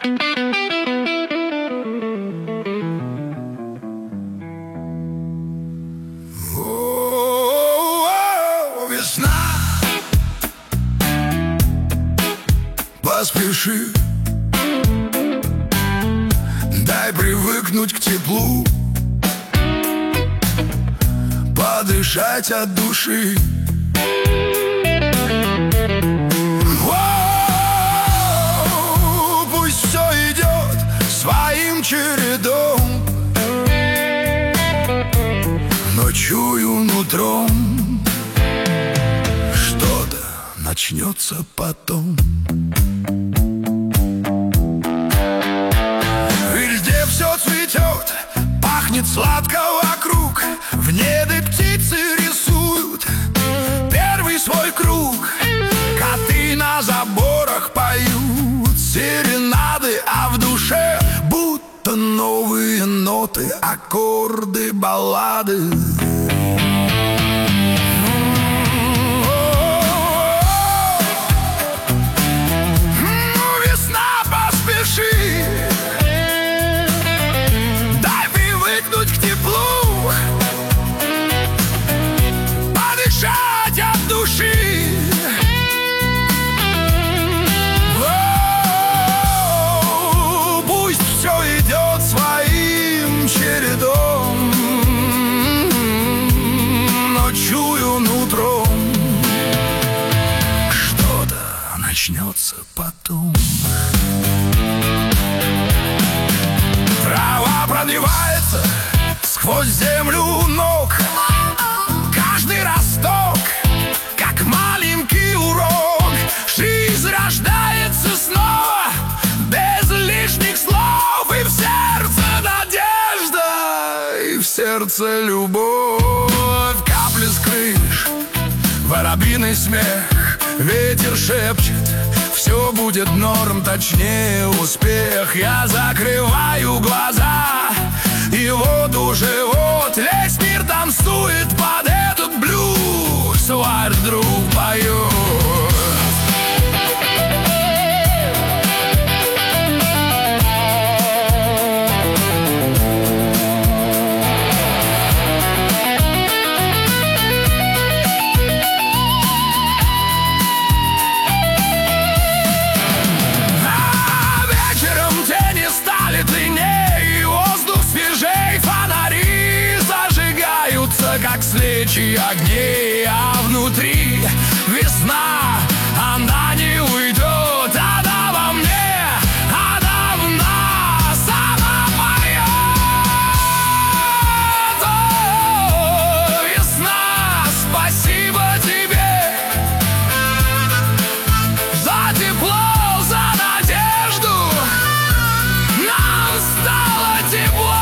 Весна, поспеши, дай привыкнуть к теплу, подышать от души. Пусть все идет своим чередом, но чую нутром, что-то начнется потом. Везде все цветет, пахнет сладко вокруг, в небе птицы рисуют первый свой круг. Коты на заборах поют серенады, а в душе будто новые ноты, аккорды, баллады. Весна, поспеши, дай привыкнуть к теплу, подышать от души. Пусть все идет своим чередом, но чую нутром, что-то начнется потом. Трава пробивается сквозь землю ног, каждый росток, как маленький урок. Жизнь рождается снова, без лишних слов, и в сердце надежда, и в сердце любовь. Капли с крыш, воробьиный смех, ветер шепчет: все будет норм, точнее успех. Я закрываю глаза, и вот уже вот весь мир танцует под этот блюз. Варь вдруг поет. Как свечи огней, а внутри весна, она не уйдет, она во мне, она в нас, она поет. О, весна, спасибо тебе за тепло, за надежду, нам стало тепло.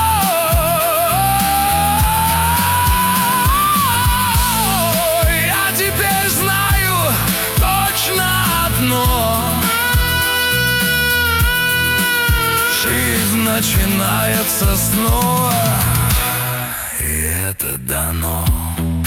Жизнь начинается снова, и это дано.